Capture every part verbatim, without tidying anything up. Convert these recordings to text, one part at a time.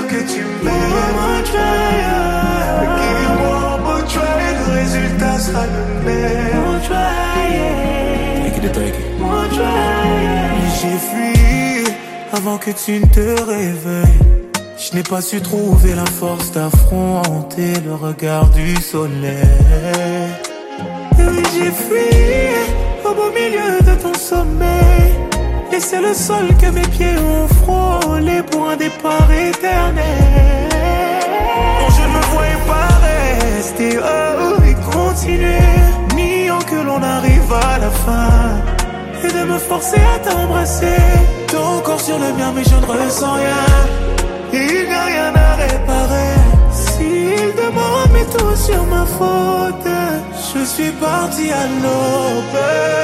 que tu m'aimes. Give you one more try, le résultat sera le même. One try, take it, take it. One try. J'ai fui avant que tu ne te réveilles. Je n'ai pas su trouver la force d'affronter le regard du soleil. Et j'ai fui au beau milieu de ton sommeil. Et c'est le sol que mes pieds ont frôlé pour un départ éternel. Non, je ne me voyais pas rester oh, et continuer, niant que l'on arrive à la fin. Et de me forcer à t'embrasser. Ton corps sur le mien mais je ne ressens rien. Et il n'y a rien à réparer. S'il demande mais tout sur ma faute, je suis parti à l'aube.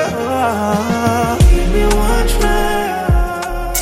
Give me one try.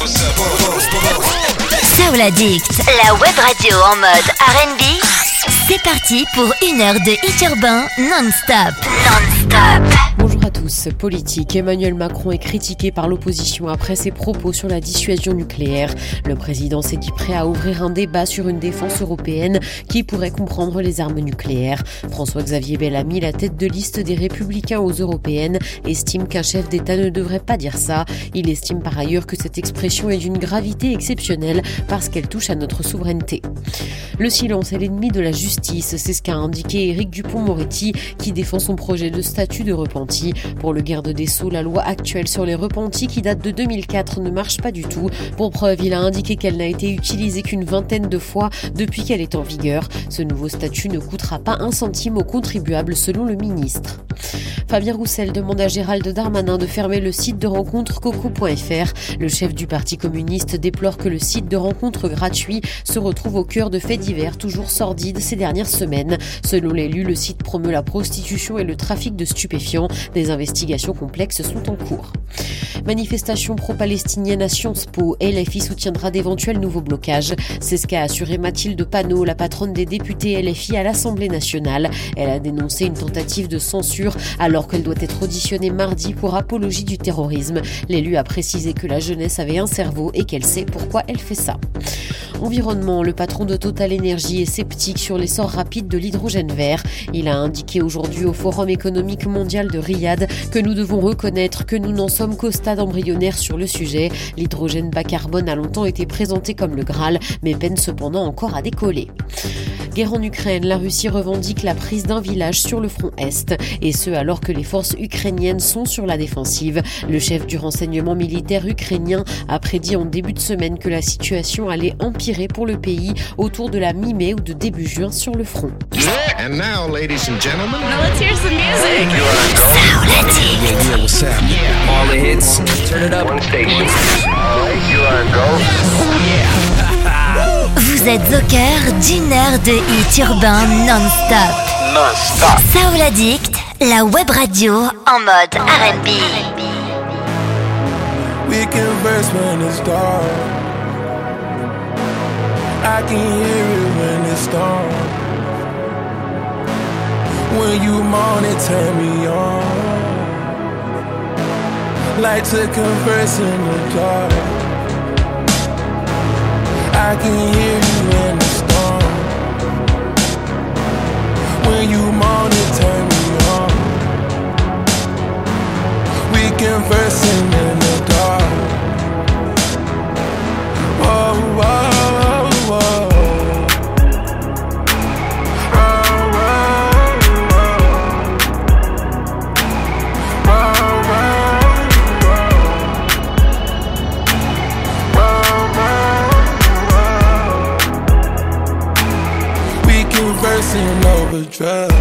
Soul Addict, la web radio en mode R and B. C'est parti pour une heure de hit urbain non-stop. Non-stop. Bonjour à tous. Politique. Emmanuel Macron est critiqué par l'opposition après ses propos sur la dissuasion nucléaire. Le président s'est dit prêt à ouvrir un débat sur une défense européenne qui pourrait comprendre les armes nucléaires. François-Xavier Bellamy, la tête de liste des Républicains aux européennes, estime qu'un chef d'État ne devrait pas dire ça. Il estime par ailleurs que cette expression est d'une gravité exceptionnelle parce qu'elle touche à notre souveraineté. Le silence est l'ennemi de la justice, c'est ce qu'a indiqué Éric Dupond-Moretti qui défend son projet de statut de repenti. Pour le garde des Sceaux, la loi actuelle sur les repentis qui date de deux mille quatre ne marche pas du tout. Pour preuve, il a indiqué qu'elle n'a été utilisée qu'une vingtaine de fois depuis qu'elle est en vigueur. Ce nouveau statut ne coûtera pas un centime aux contribuables selon le ministre. Fabien Roussel demande à Gérald Darmanin de fermer le site de rencontre coco point f r. Le chef du Parti communiste déplore que le site de rencontre gratuit se retrouve au cœur de faits divers toujours sordides ces dernières semaines. Selon l'élu, le site promeut la prostitution et le trafic de stupéfiants. Des investigations complexes sont en cours. Manifestation pro-palestinienne à Sciences Po, L F I soutiendra d'éventuels nouveaux blocages. C'est ce qu'a assuré Mathilde Panot, la patronne des députés L F I à l'Assemblée nationale. Elle a dénoncé une tentative de censure alors qu'elle doit être auditionnée mardi pour apologie du terrorisme. L'élu a précisé que la jeunesse avait un cerveau et qu'elle sait pourquoi elle fait ça. Environnement, le patron de Total Energy est sceptique sur l'essor rapide de l'hydrogène vert. Il a indiqué aujourd'hui au Forum économique mondial de Riyad que nous devons reconnaître que nous n'en sommes qu'au stade embryonnaire sur le sujet. L'hydrogène bas carbone a longtemps été présenté comme le Graal, mais peine cependant encore à décoller. Guerre en Ukraine, la Russie revendique la prise d'un village sur le front Est, et ce alors que les forces ukrainiennes sont sur la défensive. Le chef du renseignement militaire ukrainien a prédit en début de semaine que la situation allait empirer pour le pays autour de la mi-mai ou de début juin sur le front. And now, ladies and gentlemen, now let's hear some music. yeah, what's happening? All the hits, turn it up. One station. All right, you are go. Vous êtes au cœur d'une heure de hit urbain non-stop. Non-stop. Soul Addict, la web radio en mode R and B. We converse when it's dark. I can hear it when it's storm. When you moan it turn me on. Like to converse in the dark. I can hear you in the storm. When you moan it turn me on. We conversing in the dark. Oh, oh, oh, oh. Conversing over drugs.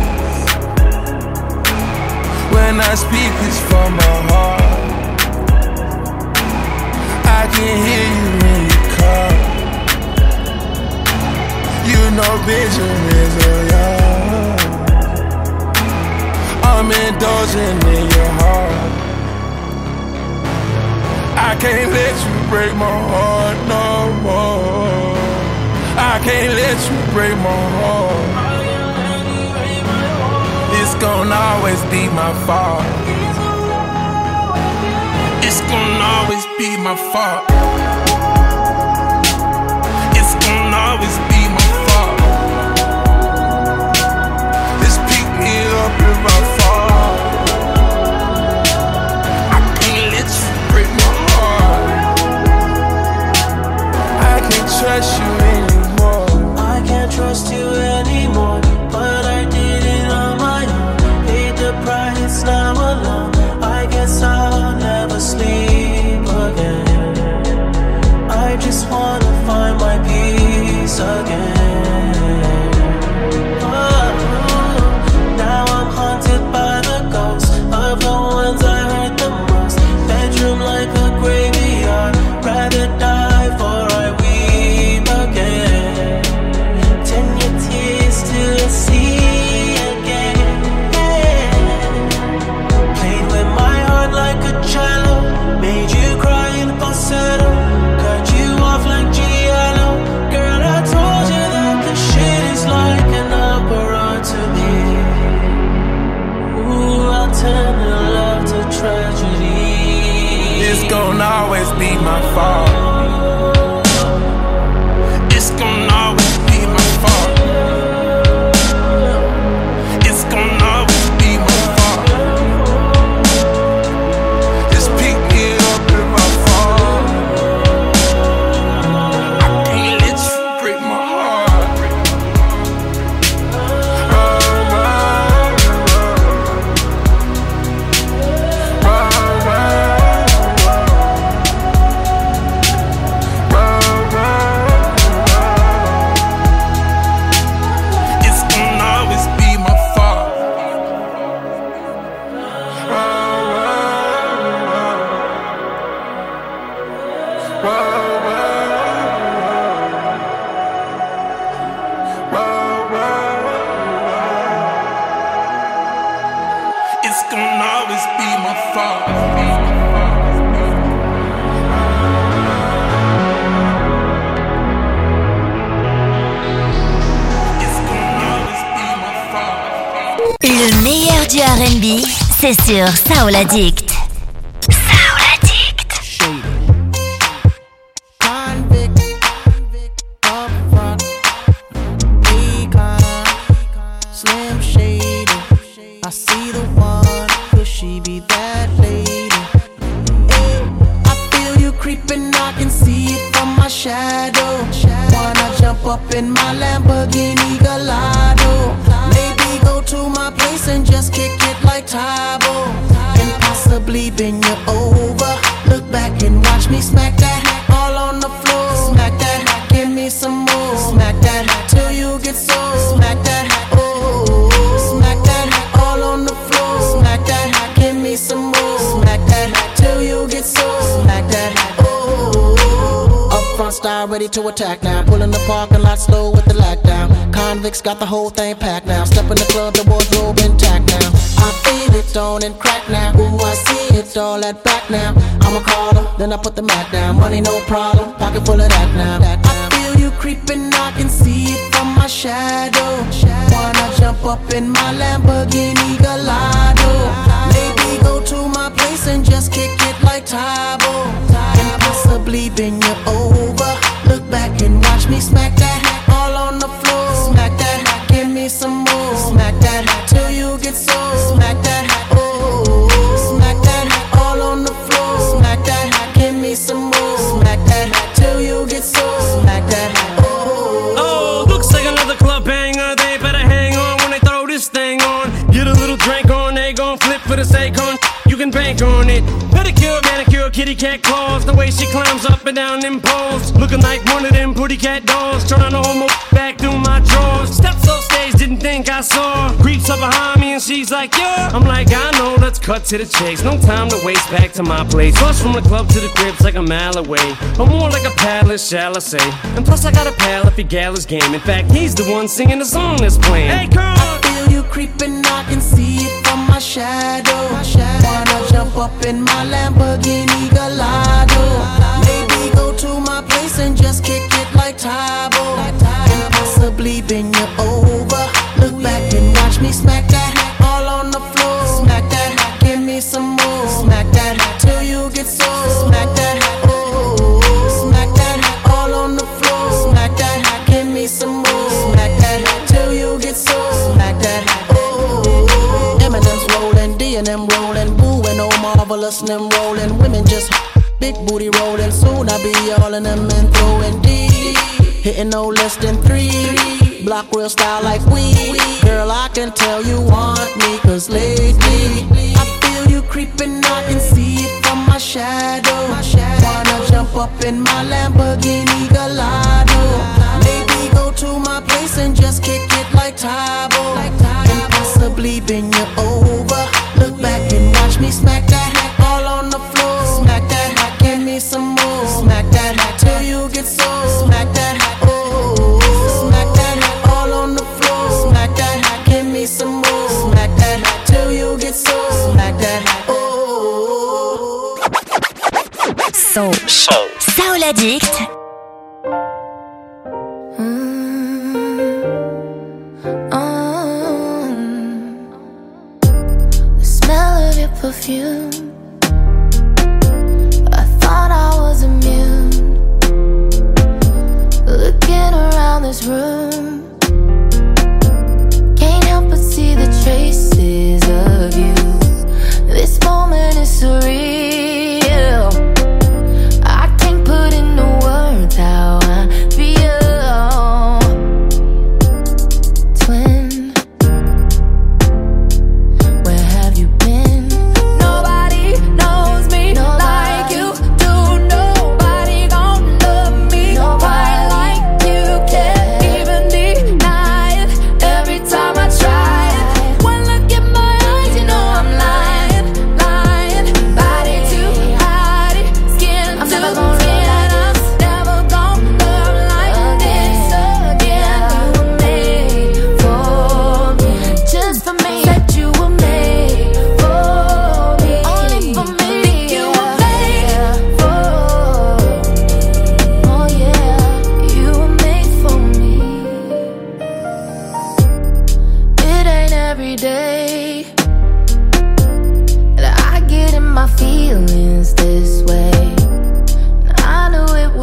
When I speak, it's from my heart. I can hear you when you call. You know Benjamin's a yard. I'm indulging in your heart. I can't let you break my heart no more. I can't let you break my heart. It's gonna always be my fault. It's gonna always be my fault. It's gonna always gonna always be my fault. It's gonna always be my fault. It's gonna always be my fault. Just pick me up in my fault. I can't let you break my heart. Oh, oh, oh, oh, oh. It's gonna always be my fault. Le meilleur du R and B, c'est sur Soul Addict. Soul Addict. Convict, upfront, econ, Slim Shady. I see the one, could she be that lady? Hey, I feel you creeping, I can see it from my shadow. Wanna jump up in my Lamborghini Gallardo? Maybe go to my place and just kick it like Tybo, and possibly bend you over. Look back and watch me smack that all on the floor. Smack that, give me some more. Smack that till you get so. Smack that, oh. Smack that all on the floor. Smack that, give me some more. Smack that till you get so. Smack that, oh. Up front style ready to attack now. Pulling the parking lot slow with the lock down. Convicts got the whole thing packed now. Step in the club, the wardrobe intact now. I feel it on and crack now. Ooh, I see it all at back now. I'm a caller, then I put the mat down. Money no problem, pocket full of that now. I feel you creeping, I can see it from my shadow. Wanna jump up in my Lamborghini Gallardo? Maybe go to my place and just kick it like Tybo, and possibly bend you over. Look back and watch me smack that all on the floor. Smack that, give me some more. Smack that till you get so. Smack that, oh. Smack that all on the floor. Smack that, give me some more. Smack that till you get so. Smack that, oh. Oh, looks like another club banger. They better hang on when they throw this thing on. Get a little drink on, they gon' flip for the Akon. You can bank on it. Pedicure, manicure, kitty cat claws. The way she climbs up and down them poles, looking like one of them pretty cat dolls. Trying to hold my back through my drawers. Steps off stage, didn't think I saw. Creeps up behind me and she's like, yeah. I'm like, I know, let's cut to the chase. No time to waste, back to my place. Bus from the club to the crib's like a mile away, or more like a palace, shall I say. And plus I got a pal if he gal his game. In fact, he's the one singing the song that's playing. Hey, girl! I feel you creeping, I can see it from my shadow. Wanna jump up in my Lamborghini Gallardo? Maybe go to my place and just kick it like Tybo, and possibly bend you over. Look back and watch me smack that all on the floor. Smack that, give me some more. Smack that till you get so. Smack that, oh. Smack that all on the floor. Smack that, give me some more. Smack that till you get so. Smack that, oh. Eminem's rolling, D and M rolling, Boo and Oh Marvelous and them rolling. Women just big booty rolling. Soon I be all in them and throwing D. Hitting no less than three. Block real style like we. Girl, I can tell you want me, cause lately I feel you creeping, I can see it from my shadow. Wanna jump up in my Lamborghini Gallardo? Maybe go to my place and just kick it like Tybo, and possibly bend you over. Look back and watch me smack that all on the floor. Smack that, give me some more. Smack that till you get so. Smack that, oh. Smack that all on the floor. Smack that, give me some more. Smack that till you get so. Smack that, oh. Soul. Soul. Soul Addict. Perfume. I thought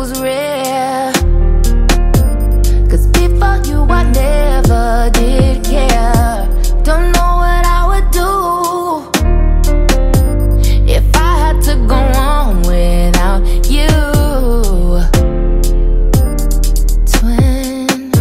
feels rare. Cause before you I never did care. Don't know what I would do if I had to go on without you. Twin,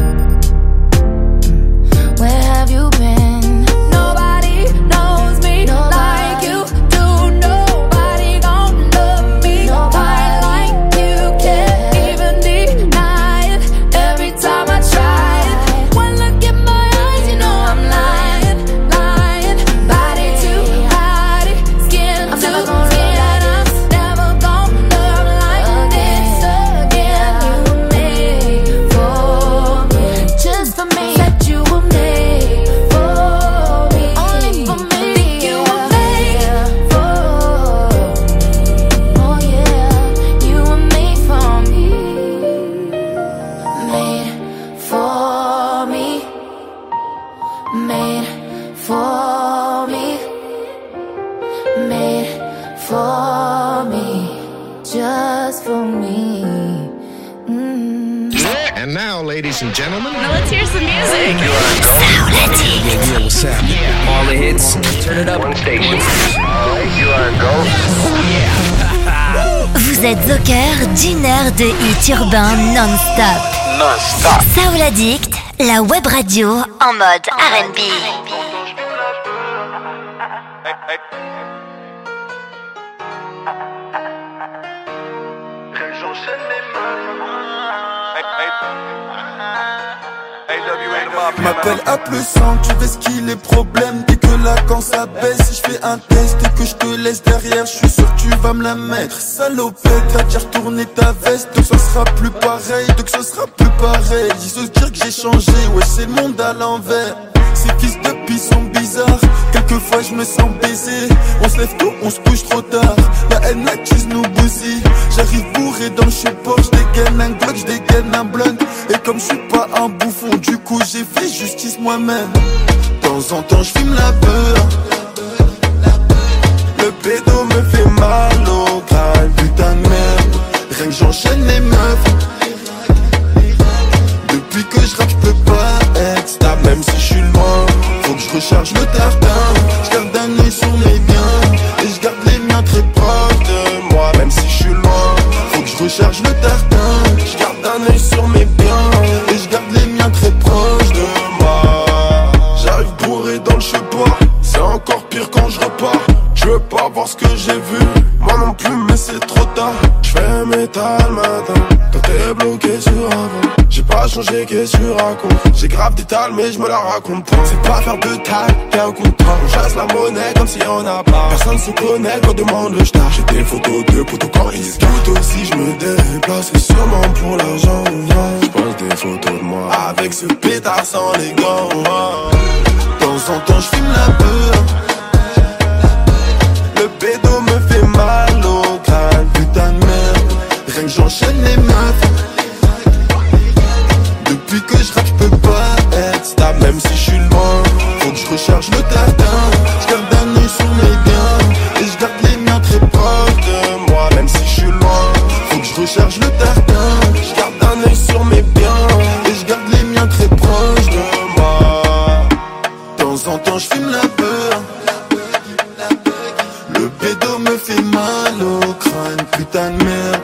where have you been? Nobody knows me like you do. Nobody gon' love me quite like you. Can't even deny it every time I try it. One look in my eyes, you know I'm lying, lying. Body to body, skin to skin. I'm never gon' love like this again. You were made for me, just for me. Said you were made for me, only for me. Think you were made for me. Oh yeah, you were made for me, made for me, made for me, made for me, just for me. Mm. And now, ladies and gentlemen, Now let's hear some music. yeah, yeah, what's happening? All the hits. Turn it up. One station. Alright, you are go. Vous êtes au cœur d'une heure de hits urbains non-stop. Non-stop. Soul Addict, la web radio en mode R and B. M'appelle à plus cent, tu veux ce qu'il est problème. Dès que là quand ça baisse, si je fais un test et que je te laisse derrière, je suis sûr que tu vas me la mettre. Salopette, t'as déjà retourné ta veste, donc ça sera plus pareil, donc ça sera plus pareil. Ils se dire que j'ai changé, ouais c'est le monde à l'envers. Ces fils de pis sont bizarres, quelquefois je me sens baisé. On se lève tôt, on se couche trop tard. La haine accuse nous bousille. J'arrive bourré dans le support, je dégaine un Glock, je dégaine un blunt. Et comme je suis pas un bouffon, du coup j'ai fait justice moi-même. De temps en temps je fume la peur. Le pédo me fait mal au crâne, putain de merde. Rien que j'enchaîne les meufs. Depuis que je rappe, je peux pas être stable, même si je suis loin. Faut que je recharge le tartin. Je garde un œil sur mes biens et je garde les miens très proches de moi, même si je suis loin. Faut que je recharge le tartin. Je garde un œil sur mes biens et je garde les miens très proches de moi. J'arrive bourré dans le support, c'est encore pire quand je repars. Je veux pas voir ce que j'ai vu, moi non plus, mais c'est trop tard. Je fais métal matin, quand t'es bloqué sur avant. J'ai pas changé, qu'est-ce que tu racontes? J'ai grave des tales, mais je me la raconte pas. C'est pas faire de taille, y'a un contrat. On chasse la monnaie comme si on a pas. Personne se connaît quand demande le star. J'ai des photos de potos quand ils se doutent aussi. Je me déplace, c'est sûrement pour l'argent. Je pose des photos de moi avec ce pétard sans les gants. De temps en temps, je fume la peur. Le pédo me fait mal au crâne, putain de merde. Rien que j'enchaîne les meufs. Depuis que je rappe, je peux pas être stable, même si je suis loin. Faut que je recharge le tartin. Je garde un œil sur mes biens et je garde les miens très proches de moi, même si je suis loin. Faut que je recharge le tartin. Je garde un œil sur mes biens et je garde les miens très proches de moi. De temps en temps, je fume la peur. Le pédo me fait mal au crâne, putain de merde.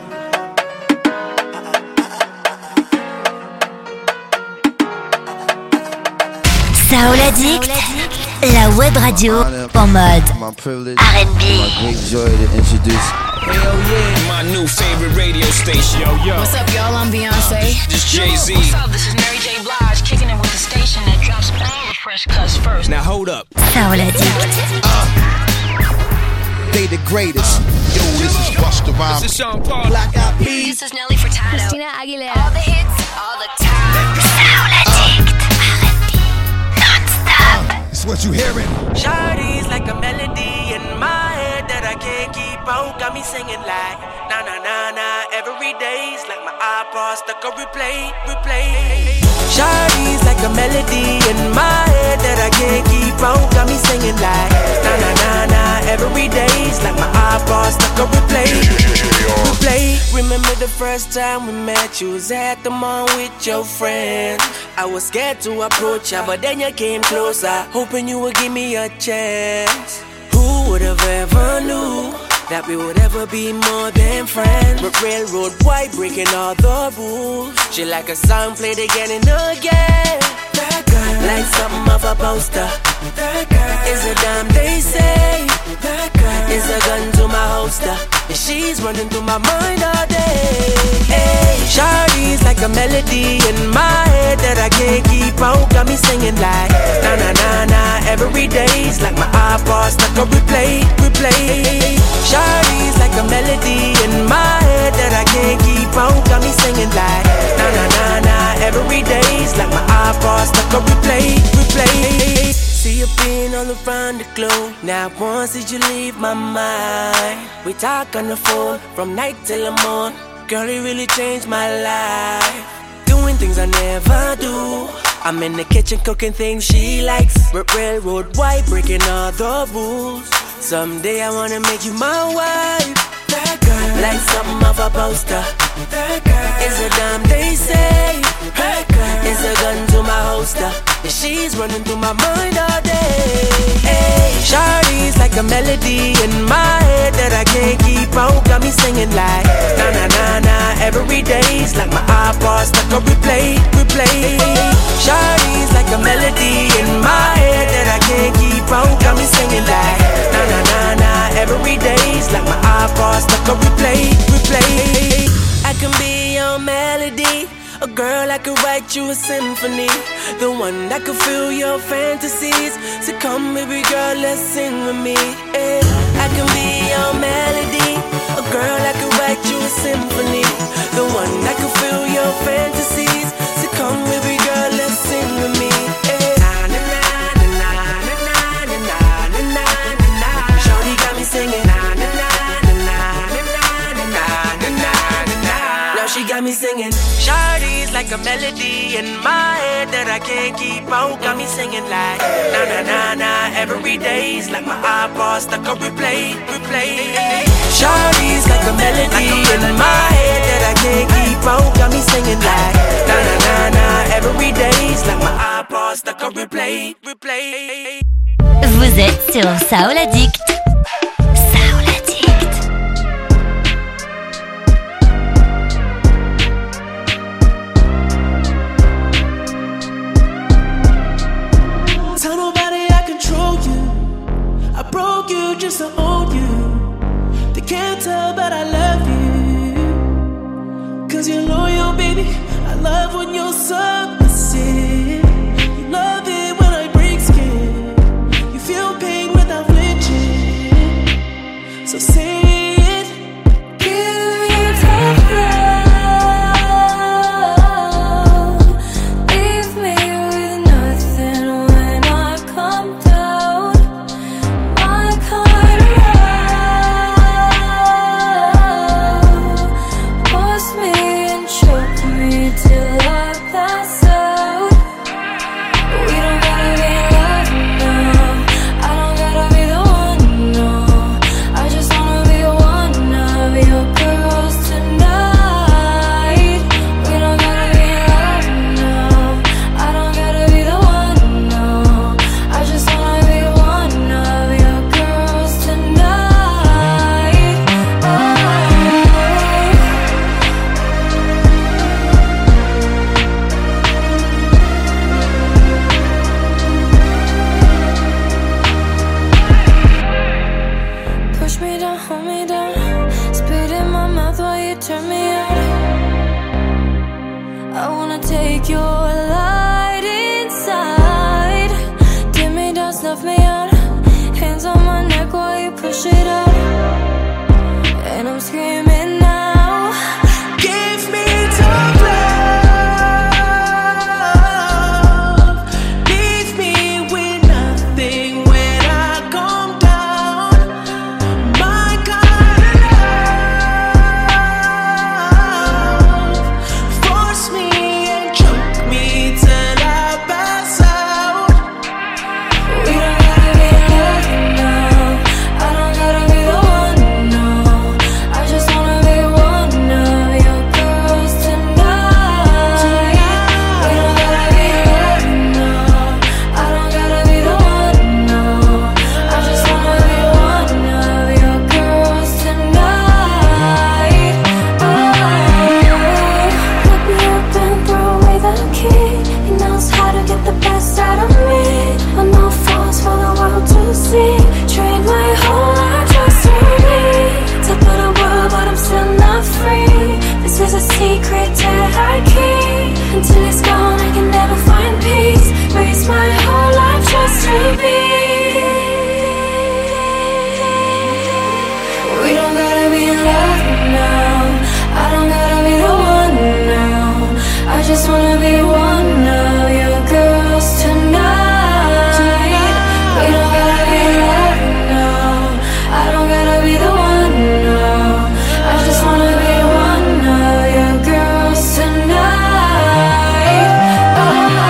Soul Addict, la web radio en mode R and B. Great joy to introduce. Hell yeah, my new favorite radio station. Yo, yo. What's up, y'all? I'm Beyonce. This Jay-Z. What's up? This is Mary J. Blige, kicking it with the station that drops all the fresh cuts first. Now hold up. Soul Addict. Uh, they the greatest. Yo, this is Busta Rhymes. This is Sean Paul. Black Eyed Peas. This is Nelly Furtado. Christina Aguilera. All the hits, all the time. Soul Addict, R and B, non-stop. It's what you hearing. Shawty's like a melody in my head that I can't keep out. Got me singing like na na na na every day's like my iPod stuck on replay, replay. Shawty's like a melody in my head that I can't keep out. Got me singing like na na na na every day's like my iPod stuck on replay. Replay. Remember the first time we met, you was at the mall with your friend. I was scared to approach ya, but then you came closer, hoping you would give me a chance. Who would have ever knew that we would ever be more than friends? But railroad white breaking all the rules. She like a song played again and again. That girl, like something of a poster. That girl is a dime they say. That girl is a gun to my holster, and she's running through my mind all day. Hey, Shawty's like a melody in my head that I can't keep out. Got me singing like na na na na every day's like my iPod stuck on replay, replay. Shawty's like a melody in my head that I can't keep out. Got me singing like na na na na every day's like my iPod stuck on replay, replay. See you being all around the globe. Now once did you leave my mind? We talk on the phone from night till the morn. Girl, it really changed my life. Doing things I never do. I'm in the kitchen cooking things she likes. Railroad white breaking all the rules. Someday I wanna make you my wife. That girl, like something of a poster. That girl is a dime they say. That girl is a gun to my holster, and she's running through my mind all day. Hey, Shawty's like a melody in my head that I can't keep out. Got me singing like na na na na every day's like my iPod stuck on replay, replay. Shawty's like a melody in my head that I can't keep out. Got me singing like na na na na every day's like my iPod stuck on replay, replay. I can be your melody, a girl I could write you a symphony, the one that could fill your fantasies. So come baby girl, let's sing with me. Yeah. I can be your melody, a girl I could write you a symphony, the one that could fill your fantasies. So come baby girl, let's sing with me. Yeah. Na na na na na na na na na na. Shawty got me singing na na na na na na na na na. Now she got me singing. Shawty's like a melody in my head that I can't keep out. Got me singing like na na na na every day's like my iPod stuck on replay, replay. Shawty's like a melody in my head that I can't keep out. Got me singing like na na na na every day's like my iPod stuck on replay, replay. Vous êtes sur Soul Addict. Soul Addict. Tell nobody I control you. I broke you just to own you. They can't tell but I love you. Cause you're loyal, baby. I love when you're submissive. You love it when I break skin. You feel pain without flinching. So say it. Give me tough love. Leave me with nothing when I come down. My kind of love. Force me and choke me till I pass out. secret that I keep. Until it's gone, I can never find peace. Waste my whole life just to be. We don't gotta be in love now. I don't gotta be the one now. I just wanna be one of your girls tonight. We don't gotta be in love now. I don't gotta be the one now. I just wanna be one of your girls tonight. Oh.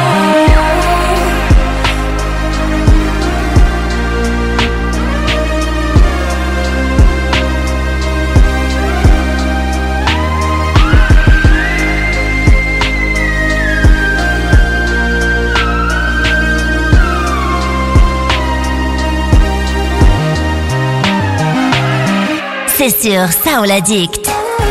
C'est sur Soul Addict.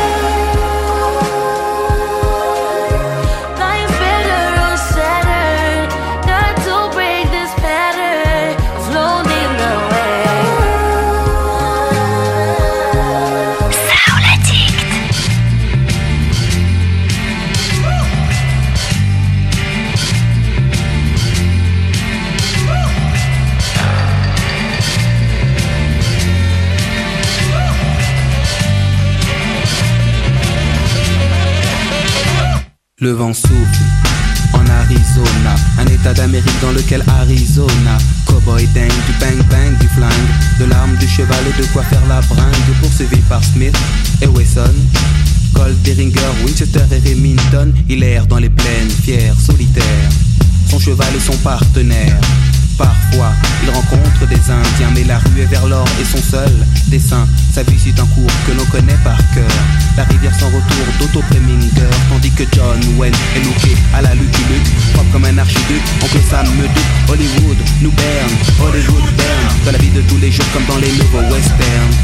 Le vent souffle en Arizona, un état d'Amérique dans lequel Arizona. Cowboy dingue, du bang bang, du flingue, de l'arme, du cheval et de quoi faire la bringue. Poursuivi par Smith et Wesson, Colt, Derringer, Winchester et Remington. Il erre dans les plaines, fier, solitaire, son cheval est son partenaire. Parfois, il rencontre des Indiens, mais la rue est vers l'or et son seul dessin. Sa vie suit un cours que l'on connaît par cœur. La rivière sans retour d'Otto Preminger, tandis que John Wayne est looké à la Lucky Luke, propre comme un archiduc. Oncle Sam me doute, Hollywood nous berne, Hollywood berne, dans la vie de tous les jours comme dans les nouveaux westerns.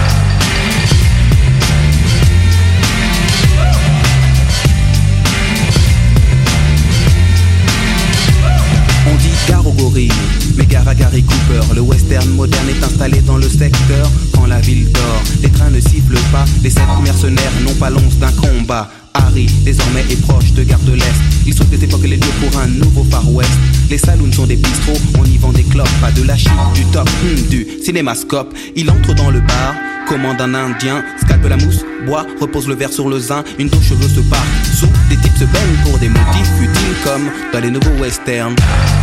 On dit gare aux gorilles, mais gare à Gary Cooper. Le western moderne est installé dans le secteur. Quand la ville dort, les trains ne sifflent pas. Les sept mercenaires n'ont pas l'once d'un combat. Harry, désormais, est proche de Gare de l'Est. Il sauve des époques et les lieux pour un nouveau Far West. Les saloons sont des bistrots, on y vend des clopes. Pas de la chip, du top, hmm, du cinémascope. Il entre dans le bar, commande un indien, scalpe la mousse, boit, repose le verre sur le zin. Une douche cheveux se part, sous, des types se baignent pour des motifs futiles comme dans les nouveaux westerns.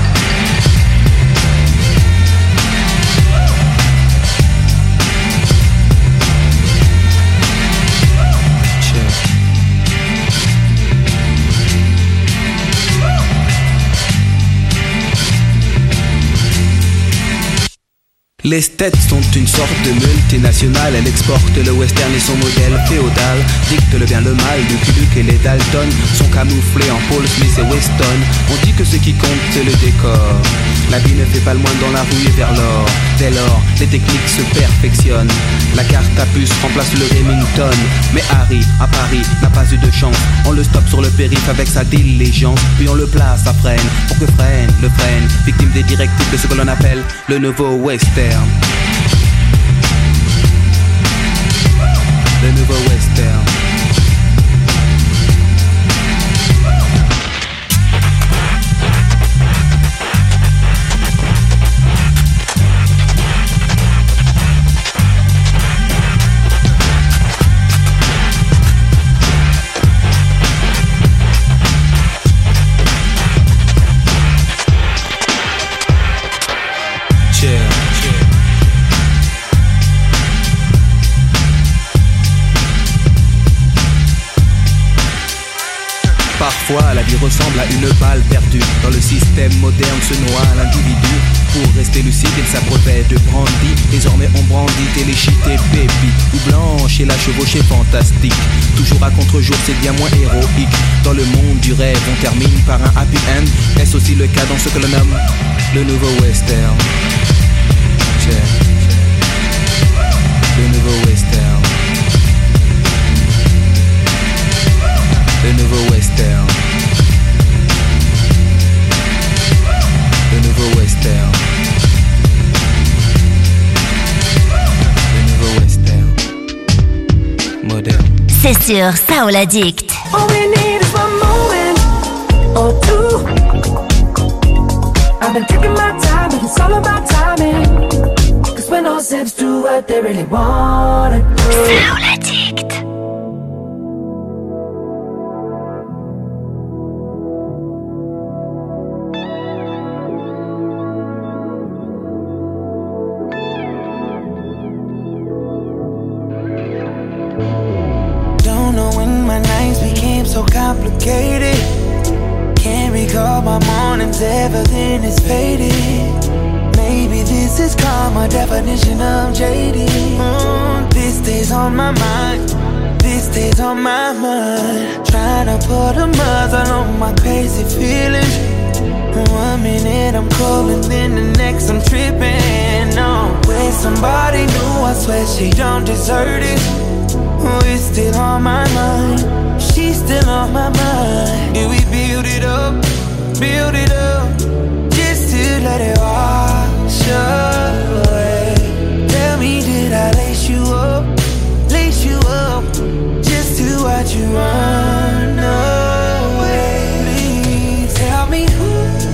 Les States sont une sorte de multinationale. Elle exporte le western et son modèle féodal. Dicte le bien le mal, Lucky Luke et les Dalton sont camouflés en Paul Smith et Weston. On dit que ce qui compte c'est le décor. La vie ne fait pas le moindre dans la rue et vers l'or. Dès lors, les techniques se perfectionnent. La carte à puce remplace le Remington. Mais Harry, à Paris, n'a pas eu de chance. On le stoppe sur le périph' avec sa diligence. Puis on le place à freine, pour que freine, le freine. Victime des directives de ce que l'on appelle le nouveau western. Le nouveau western. Parfois, la vie ressemble à une balle perdue. Dans le système moderne se noie l'individu. Pour rester lucide, il s'abreuvait de brandy. Désormais, on brandit téléchite et baby. Ou blanche et la chevauchée fantastique. Toujours à contre-jour, c'est bien moins héroïque. Dans le monde du rêve, on termine par un happy end. Est-ce aussi le cas dans ce que l'on nomme le nouveau western? Le nouveau western. Le nouveau western. Le nouveau western. Le nouveau western. Moderne. C'est sur Soul Addict. All we need is one moment or two. I've been taking my time, but it's all about timing. Cause when all zips do what they really wanna do. Soul Addict. Don't know when my nights became so complicated. Can't recall my mornings, everything is faded. Maybe this is called my definition of jaded. mm, This stays on my mind, this stays on my mind. Trying to put a muzzle on my crazy feelings. One minute I'm cold and then the next I'm tripping. No, with somebody new, I swear she don't deserve it. Oh, it's still on my mind, she's still on my mind. Yeah, we build it up, build it up, just to let it wash away. Tell me, did I lace you up, lace you up, just to watch you run away? Please tell me who,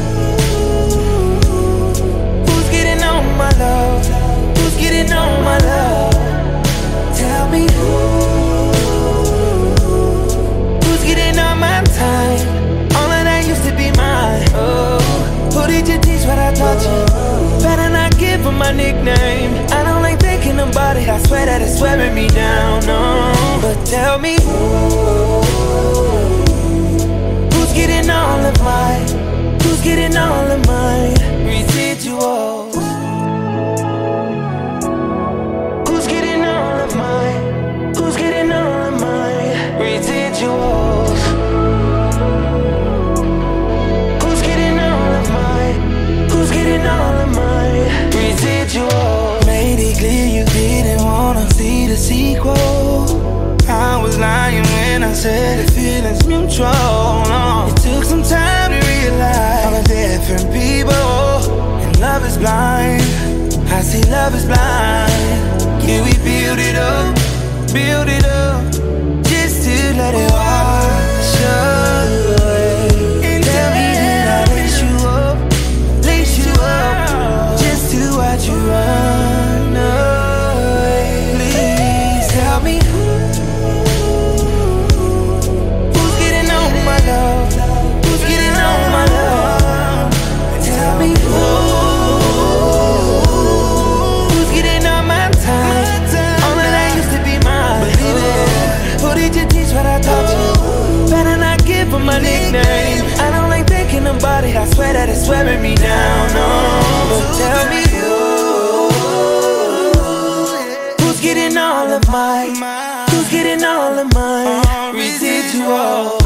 who's getting on my love, who's getting on my love? Tell me who, who's getting on my time? All of that used to be mine. Oh, who did you teach what I taught you? Better not give her my nickname. I don't like thinking about it, I swear that it's wearing me down. No, but tell me who, who's getting all of mine? Who's getting all of mine? Residuals. Who's getting all of mine? Who's getting all of mine? Residuals. Who's getting all of mine? Who's getting all of mine? Residuals. Made it clear you didn't wanna see the sequel. I was lying when I said the feeling's mutual. No, it took some time to realize I'm a different people, and love is blind. I see love is blind. Yeah, we build it up, build it up, just to let it wash away. Tell me, did I lace you up, lace you up, just to watch you run away? Please tell me who, who's getting on my love, who's getting on my love? Tell me who. What I taught you, better not give her my nickname. I don't like thinking about it, I swear that it's wearing me down. No, but tell me who, who's getting all of mine? Who's getting all of mine? Residual.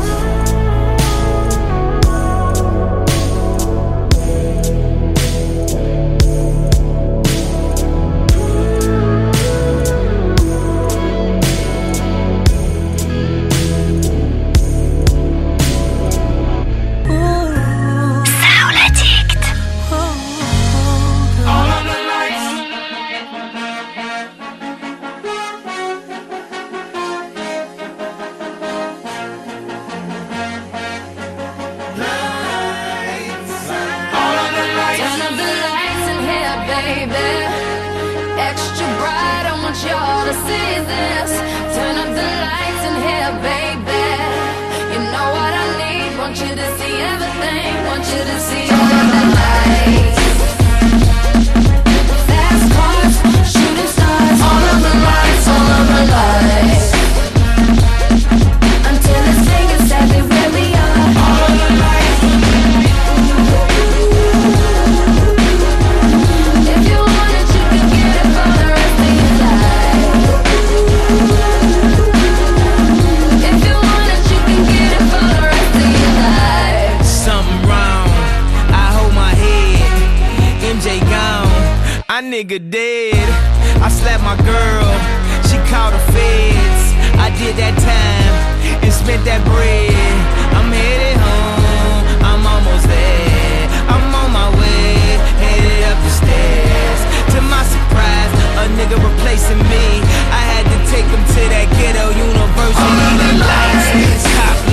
Nigga dead. I slapped my girl, she called the feds. I did that time and spent that bread. I'm headed home, I'm almost there. I'm on my way, headed up the stairs. To my surprise, a nigga replacing me. I had to take him to that ghetto university. The lights, top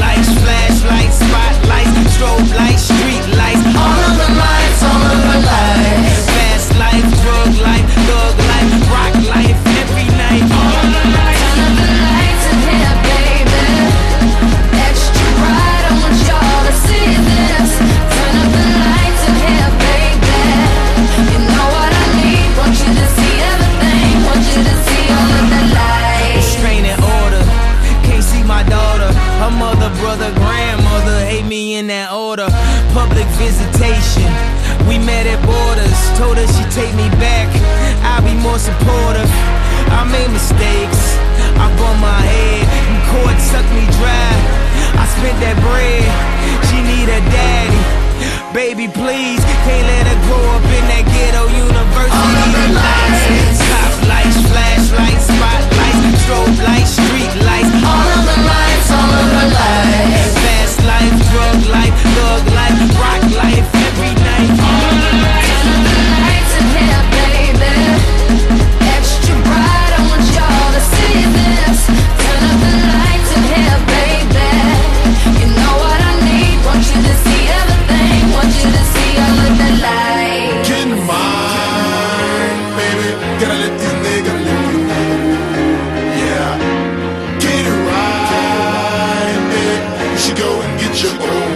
public visitation. We met at Borders, told her she'd take me back, I'll be more supportive. I made mistakes, I bumped my head, and court sucked me dry. I spent that bread, she need a daddy. Baby, please, can't let her grow up in that ghetto university. All of the lights, top lights, flashlights, spotlights, strobe lights, street lights. All of the lights, all of the lights. Fast life, drug life, thug life, rock life, every night. All of the lights, all of the lights in here, baby. Extra bright, I want y'all to see this. Turn up the lights in here, baby. You know what I need, want you to see everything. Want you to see all of the lights. Get in mine, baby. Gotta let this nigga live you. Yeah. Get it right, baby. You should go and get your own.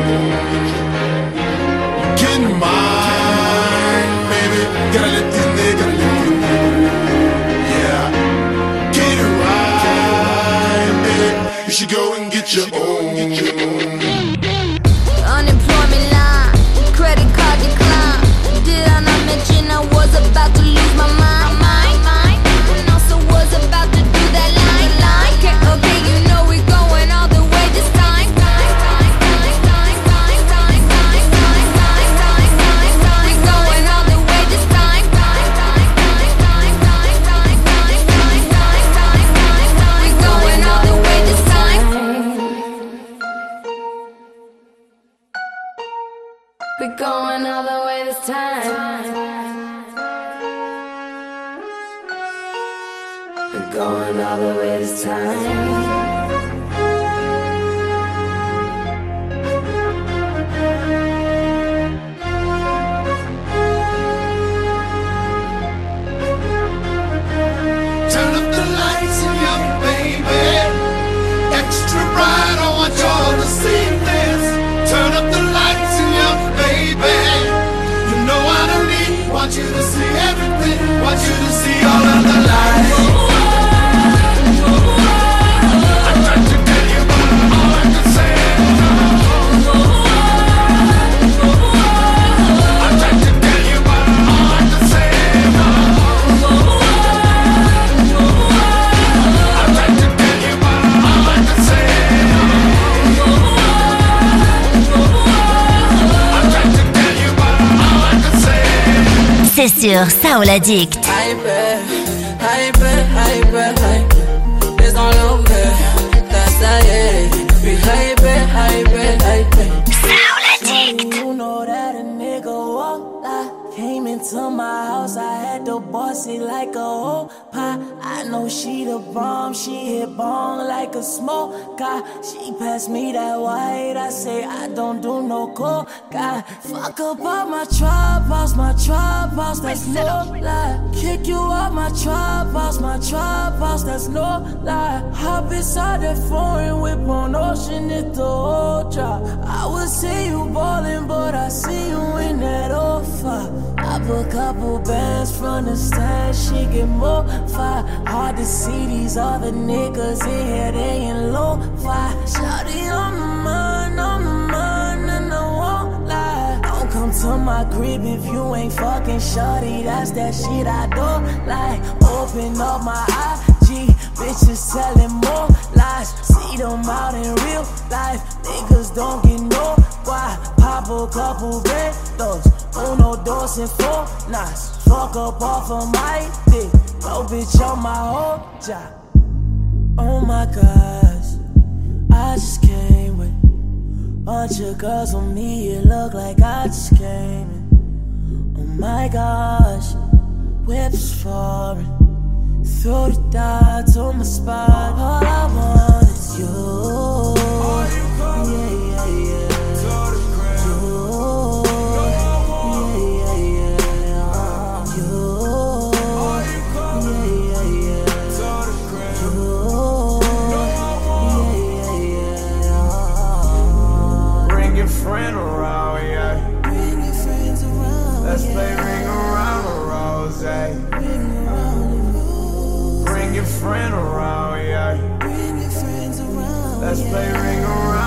Get in mine, baby. Gotta let this nigga live you. Yeah. Get it right, baby. You should go and get your own. Unemployment line, credit card decline. Did I not mention I was about to lose my mind? Mind, mind. And also was about to do that line, line. Okay, okay, you know we're going all the way this time. We're going all the way this time. We're going all the way this time. We're going all the way this time. We're going all the way this time. Turn up the lights in here, baby. Extra bright, I want y'all to see this. Turn up the lights in here, baby. You know what I need. Want you to see everything. Want you to see all of the lights. I tried to tell you, but all I could say. I tried to tell you, but all I could say. I tried to tell you, but all I could say. I tried to tell you, but all I could say. C'est sur Soul Addict. Hyper, hyper, hyper, hyper. It's all over. That's that, yeah. We hyper, hyper, hyper. Soul Addict. You know that a nigga walk like. Came into my house, I had to boss it like a whole pie. I know she the bomb, she hit bong like a smoker. She passed me that white, I say I don't do no coca. Fuck up all my trap house, my trap house, that's no lie. Kick you out my trap house, my trap house, that's no lie. Hop inside that foreign whip on ocean, it the whole drop. I would see you ballin', but I see you in that offer. I put a couple bands from the stand, she get more fire. Hard to see these other niggas in here, they in low fire. Shawty on the mind, on the mind, and I won't lie. Don't come to my crib if you ain't fucking shawty, that's that shit I don't like. Open up my I G, bitches telling more lies. See them out in real life, niggas don't get no why. Pop a couple bentos, uno, dos, and four nights. Fuck up off of my dick, no bitch on my whole job. Oh my gosh, I just came with bunch of girls on me, it look like I just came in. Oh my gosh, whips foreign. Throw the dots on my spot. All I want is you. Yeah, yeah, yeah. You. Yeah, yeah, yeah. You. Yeah, yeah, yeah. You. Yeah, yeah, yeah. Bring your friend around, yeah. Bring your friends around. Let's yeah. play ring around the rose. Bring your friend around, yeah. Bring your friends around. Let's yeah. play ring around.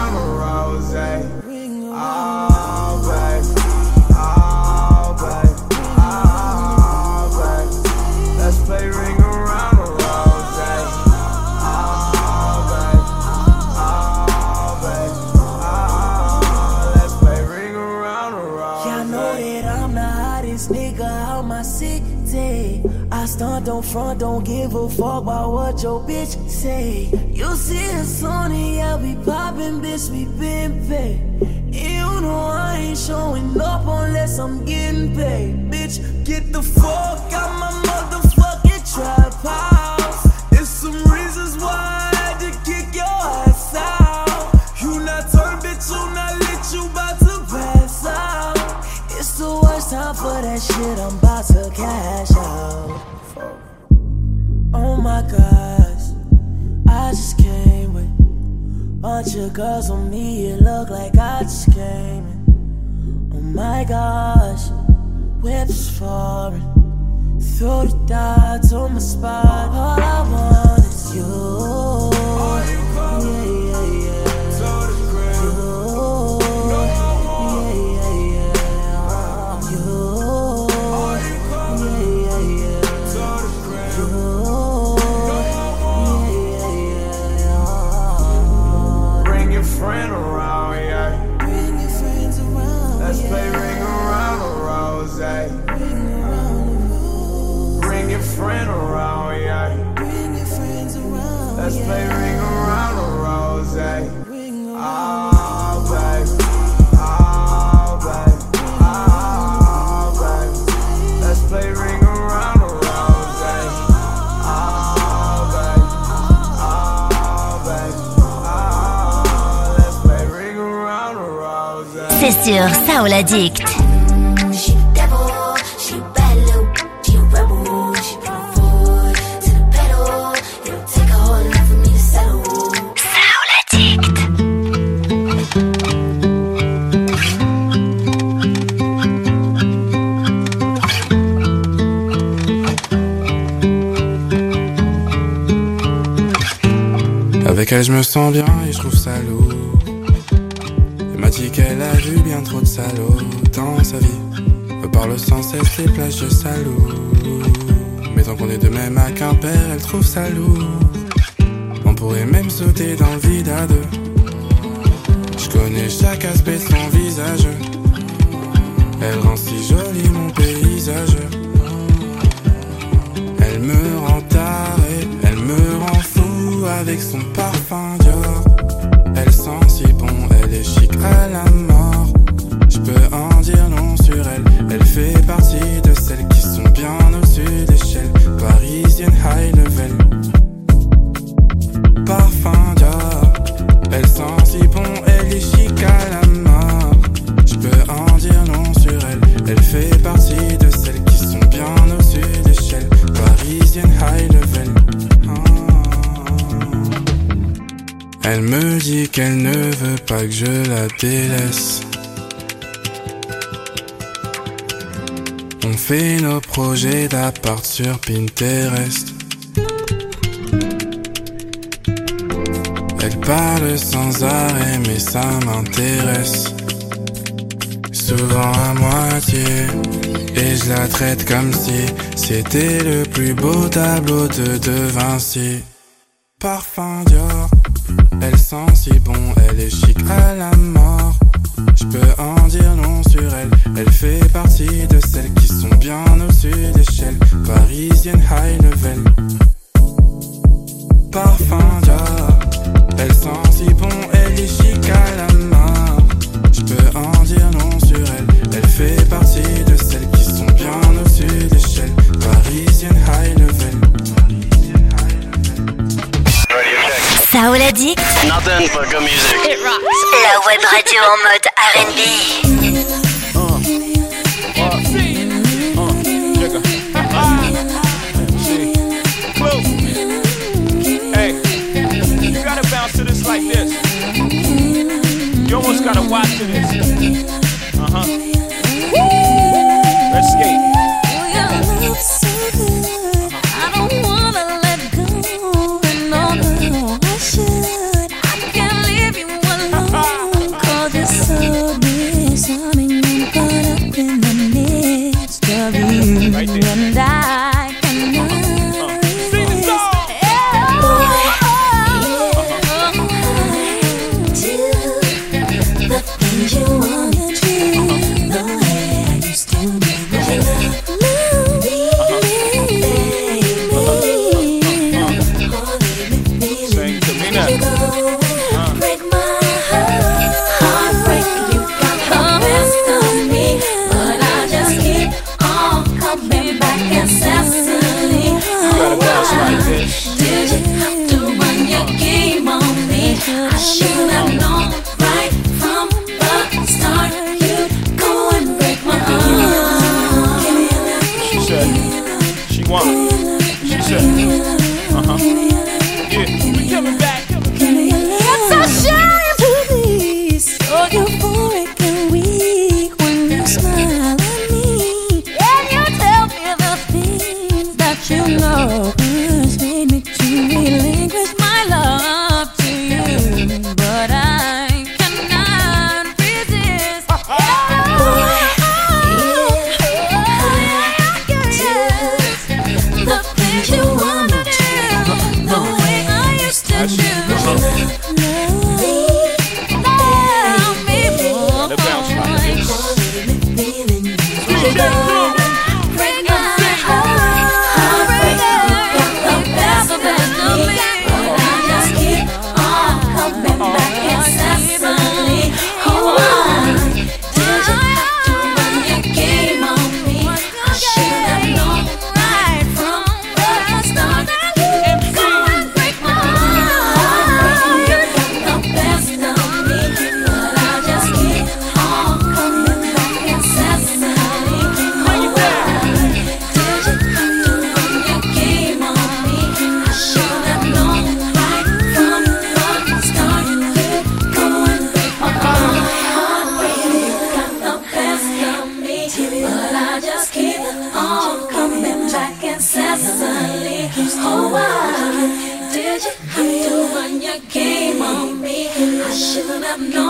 I stunt, don't front, don't give a fuck about what your bitch say. You see us on it, yeah, we poppin', bitch, we been paid. And you know I ain't showing up unless I'm getting paid. Bitch, get the fuck out my motherfucking trap house. There's some reasons why I had to kick your ass out. You not turned, bitch, you not lit, you bout to pass out. It's the worst time for that shit, I'm about to cash out. Oh my gosh, I just came with bunch of girls on me, it look like I just came in. Oh my gosh, whips foreign, throw the dots on my spot. All I want is you. Yeah, yeah, yeah. You. Yeah, yeah, yeah. You. Yeah, yeah, yeah. You. Friend around, yeah. Bring your friends around. Let's yeah. play ring around the rose. Ring around the rose. Bring your friend around, yeah. Bring your friends around. Let's yeah. play ring around the rose. Ring around. Oh, baby. Oh, baby. Oh, baby. Let's play ring around the rose. Oh, baby. Oh, baby. C'est sur Soul Addict. She devil, she bad little, she a rebel, she put her foot to the pedal. It'll take a whole lot for me to settle. Soul Addict. Avec elle je me sens bien et je trouve ça lourd. Elle m'a dit qu'elle a vu bien trop de salauds dans sa vie. Me parle sans cesse des plages de Salou. Mais tant qu'on est de même à Quimper, elle trouve ça lourd. On pourrait même sauter dans le vide à deux. Je connais chaque aspect de son visage. Elle rend si joli mon paysage. Elle me rend taré, elle me rend fou avec son parfum Dior. Elle sent si bon, elle est chic à la mort. Je peux en dire long sur elle. Elle fait partie de celles qui sont bien au-dessus d'échelle. Parisienne high level. Parfum Dior. Elle sent si bon, elle est chic à la mort. Je peux en dire long sur elle. Elle fait partie de celles qui sont bien au-dessus d'échelle. Parisienne high level. Elle me dit qu'elle ne veut pas que je la délaisse. On fait nos projets d'appart sur Pinterest. Elle parle sans arrêt mais ça m'intéresse. Souvent à moitié. Et je la traite comme si c'était le plus beau tableau de De Vinci. Parfum Dior. Elle sent si bon, elle est chic à la mort. Je peux en dire long sur elle. Elle fait partie de celles qui sont bien au-dessus d'échelle. Parisienne high level. Parfum Dior. Elle sent si bon, elle est chic à la mort. Je peux en dire long sur elle. Elle fait partie de celles qui sont bien au-dessus d'échelle. Parisienne high level. Soul Addict. Nothing but good music. It rocks. La web radio en mode R and B. Hey, you gotta bounce to this like this. You almost gotta watch to this. Uh huh. Let's skate. I don't wanna let go. No, no, I should. I can't leave you alone. Cause you're so disarming and caught up in the midst of you. Right there. And I cannot resist. Oh, do the things you wanna do. The way I used to do. Love me.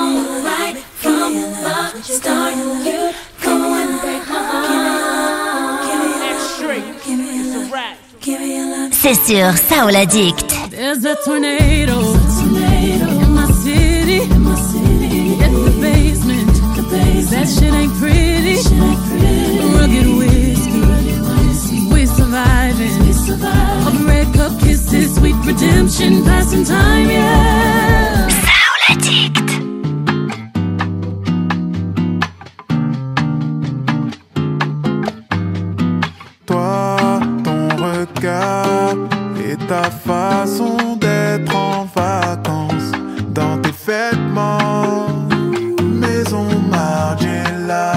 know right from the start. You go and break my heart. Give me your love. Give me your love. Give me your love. C'est sur Soul Addict. There's a tornado, in my city, in my city. It's the basement, the basement. That shit ain't pretty, shit ain't pretty. Rugged whiskey, we surviving. We surviving. All the red cup kisses, sweet redemption, passing time, yeah. Soul Addict. Toi, ton regard et ta façon d'être en vacances dans tes vêtements, maison Margiela.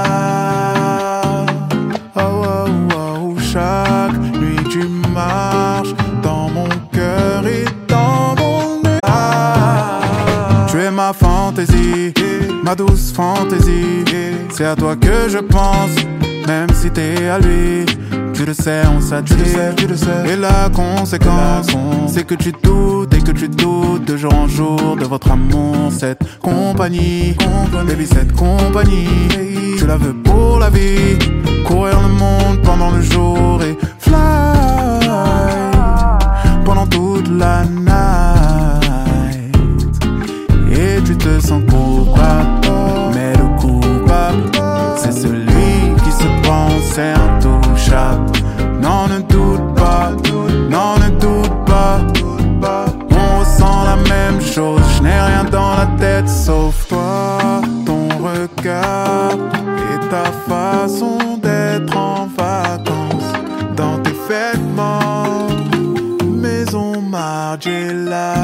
Oh oh oh, chaque nuit tu marches dans mon cœur et dans mon âme. Tu es ma fantaisie, ma douce fantaisie. C'est à toi que je pense, même si t'es à lui. Tu le sais, on s'attire, tu le sais, tu le sais. Et la conséquence, c'est que tu doutes et que tu doutes de jour en jour de votre amour. Cette compagnie, baby, cette compagnie, tu la veux pour la vie. Courir le monde pendant le jour et fly pendant toute la night. Et tu te sens coupable, mais le coupable, c'est celui qui se pense intouchable. Non, ne doute pas, non, ne doute pas. On ressent la même chose, je n'ai rien dans la tête sauf toi. Ton regard et ta façon d'être en vacances dans tes vêtements, maison Margiela.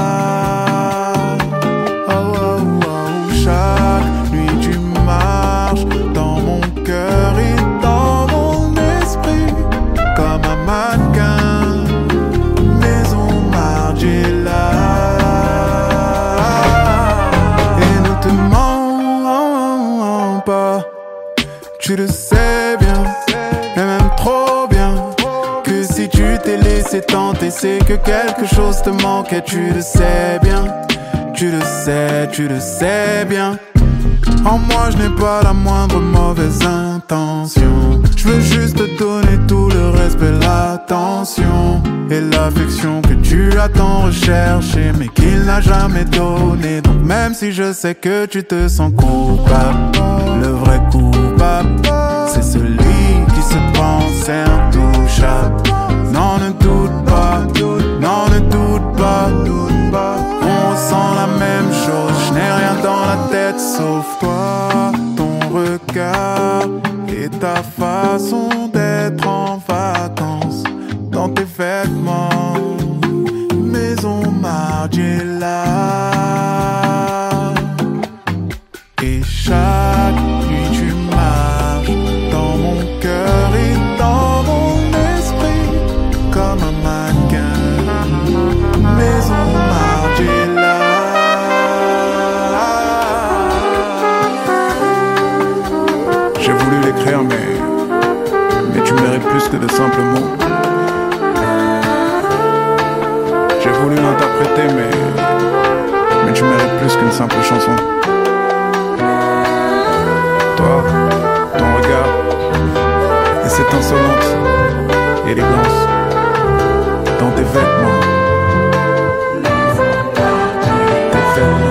Oh oh oh, chaque nuit tu marches dans mon cœur et dans mon esprit comme un mannequin, maison Margiela. Et ne te mens pas, tu le sais bien, et même trop bien, que si tu t'es laissé tenter, c'est que quelque chose te manquait. Tu le sais bien, tu le sais, tu le sais bien. En moi je n'ai pas la moindre mauvaise intention. Je veux juste te donner tout le respect, l'attention et l'affection que tu as tant recherché mais qu'il n'a jamais donné. Donc même si je sais que tu te sens coupable, le vrai coupable, c'est celui qui se pense intouchable. Non, ne doute pas, non, ne doute pas. On ressent la même chose, je n'ai rien dans la tête sauf toi. Ton regard et ta façon d'être en vacances dans tes vêtements, maison Margiela. Et chaque nuit tu marches dans mon cœur et dans mon esprit comme un mannequin, maison Margiela. J'ai voulu l'écrire mais, mais tu mérites plus que de simples mots. J'ai voulu l'interpréter mais, mais tu mérites plus qu'une simple chanson. Toi, ton regard et cette insolente élégance dans tes vêtements, tes vêtements.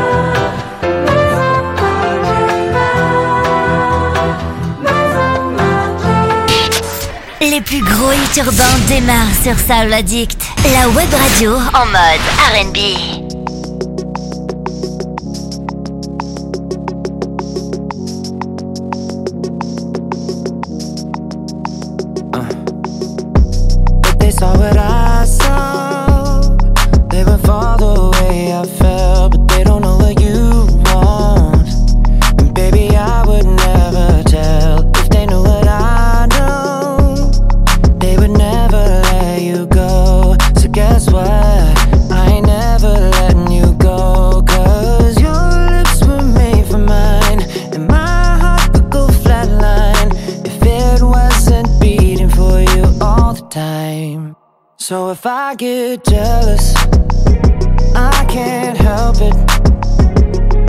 Les plus gros hits urbains démarrent sur Soul Addict, la web radio en mode R and B. Saw what I saw, they would fall the way I felt, but they don't know what you want. And baby, I would never tell if they knew what I know. They would never let you go. So guess what? I ain't never letting you go. Cause your lips were made for mine, and my heart could go flatline if it wasn't beating for you all the time. So if I get jealous, I can't help it.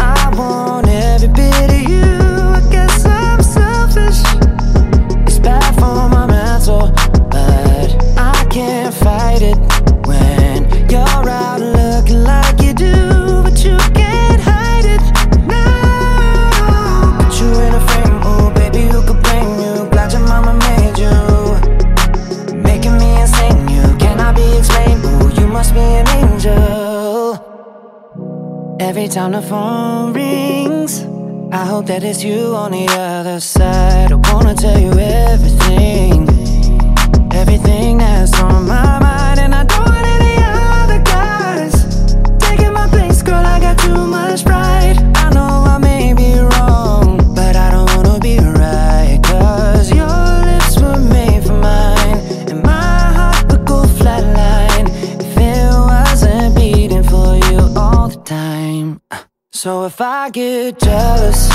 every time the phone rings, I hope that it's you on the other side. I wanna tell you everything, everything that's on my mind. And I don't want any other guys taking my place, girl, I got too much pride. I know I may be wrong, but I don't wanna be right, cause your lips were made for mine, and my heart would go flatline if it wasn't beating for you all the time. So if I get jealous,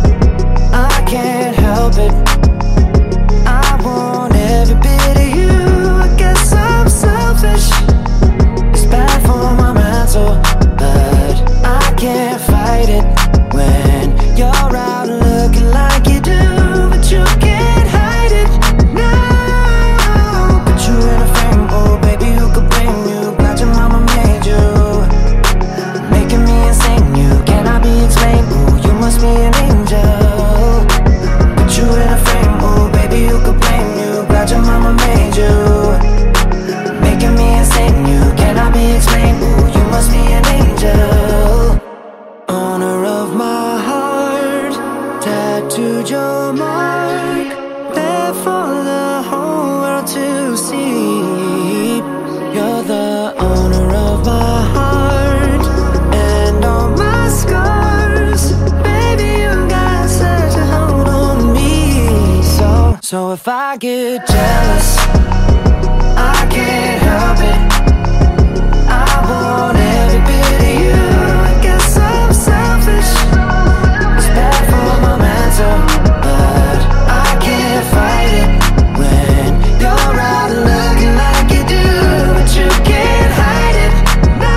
I can't help it. I want every bit of you. I guess I'm selfish. It's bad for my mental, but I can't fight it when you're out looking like you do, but you can't hide it. No, put you in a frame, oh baby, who could blame you? Glad your mama made you, making me insane. You cannot be explained. Ooh, you must be an angel. Put you in a frame, oh baby, who could blame you? Glad your mama made you, making me insane. You cannot be explained. Ooh, you must be an angel. Owner of my heart, tattooed your mark, there for the whole world to see. You're the owner of my heart and all my scars. Baby, you got such a hold on me. So, so if I get jealous, I can't help it. I want every bit of you. I guess I'm selfish. It's bad for my mental, but I can't fight it when you're out looking like you do, but you can't hide it. No,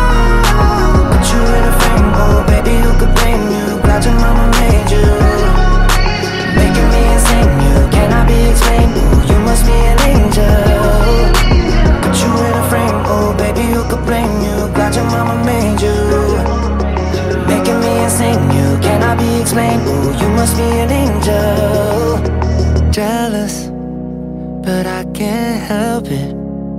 put you in a frame, oh baby, who could blame you? Glad your mama made you, making me insane. You cannot be explained. Ooh, you must be an angel. Put you in a frame, oh baby, who could blame you? Glad your mama made you, making me insane. You cannot be explained. Ooh, you must be an angel. Jealous, but I can't help it.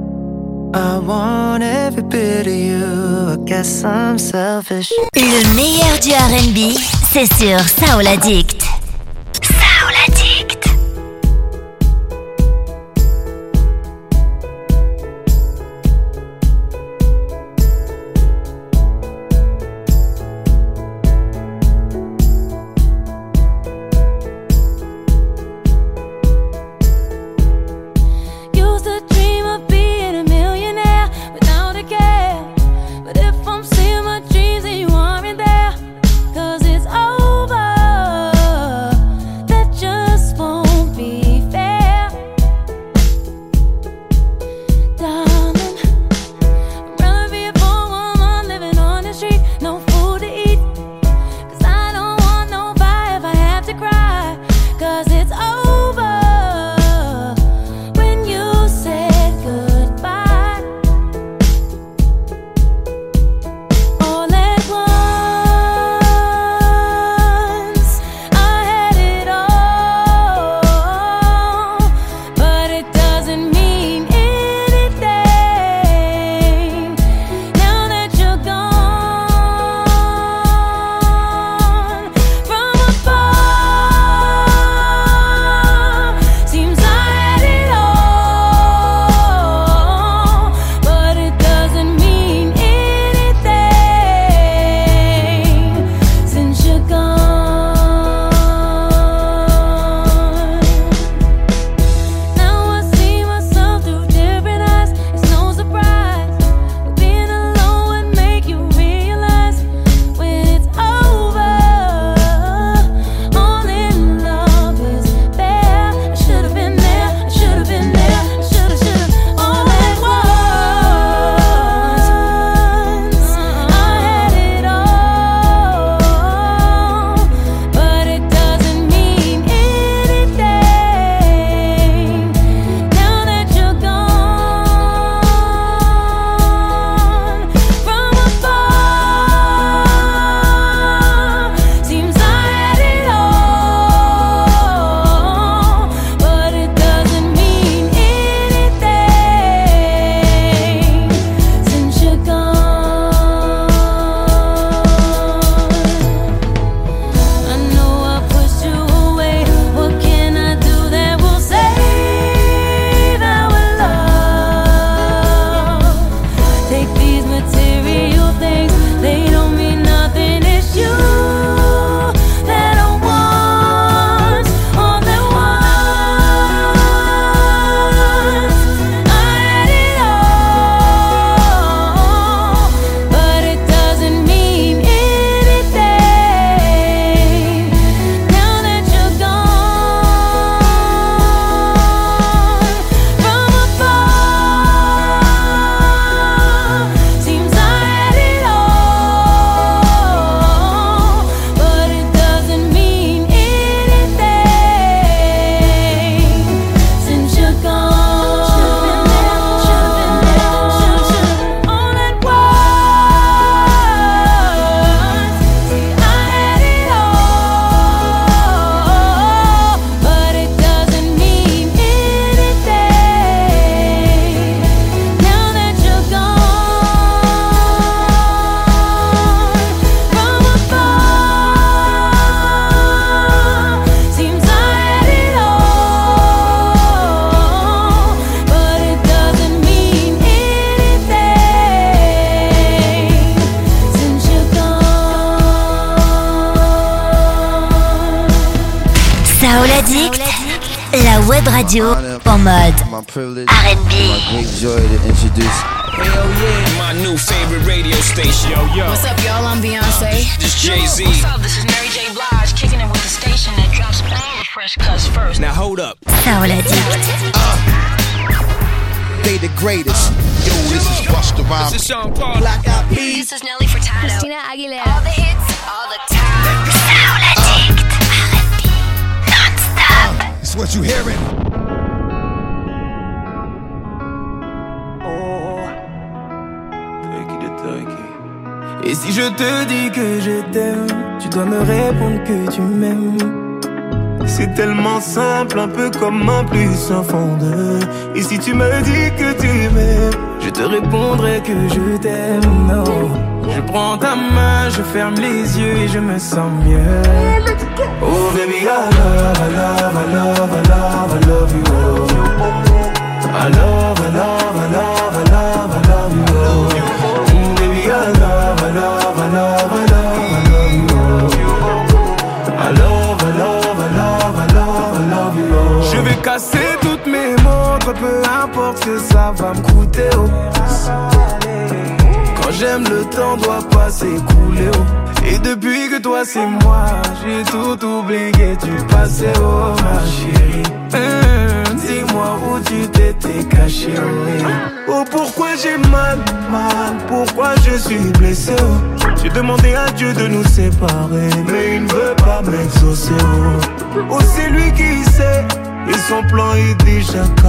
I want every bit of you. I guess I'm selfish. Le meilleur du R and B, c'est sur Soul Addict. Soul Addict. Used to dream of being a millionaire without a care. But if I'm seeing my dreams and you aren't there, cause it's over. Addict, la web radio en mode R and B. Great joy to introduce. Hell yeah, my new favorite radio station. Yo, yo. What's up, y'all? I'm Beyonce. This Jay-Z. What's up? This is Mary J. Blige, kicking it with the station that drops all the fresh cuts first. Now hold up. Soul Addict. Uh, they the greatest. Yo, this is Busta Rhymes. This is Sean Paul. Black Eyed Peas. This is Nelly Furtado. Christina Aguilera. All the hits, all the time. Soul Addict. R and B. Non-stop. It's what you hearing. Et si je te dis que je t'aime, tu dois me répondre que tu m'aimes. C'est tellement simple, un peu comme un plus un fond de. Et si tu me dis que tu m'aimes, je te répondrai que je t'aime. Non, je prends ta main, je ferme les yeux et je me sens mieux. Oh baby, I love, I love, I love, I love, I love you. Oh. I love, I love, I love, I love, I love you. Oh. Mm, baby, I love, I love, I love, I love, I love you. Oh. I love, I love, I love, I love, I love you. Oh. Je vais casser toutes mes montres, peu importe ce que ça va me coûter. Oh. Quand j'aime, le temps doit pas s'écouler. Oh. Et depuis que toi c'est moi, j'ai tout oublié du passé, oh ma chérie. Hum, dis-moi où tu t'étais caché, oh, oh pourquoi j'ai mal, mal, pourquoi je suis blessé, oh. J'ai demandé à Dieu de nous séparer, mais il ne veut pas m'exaucer, oh. Oh c'est lui qui sait, et son plan est déjà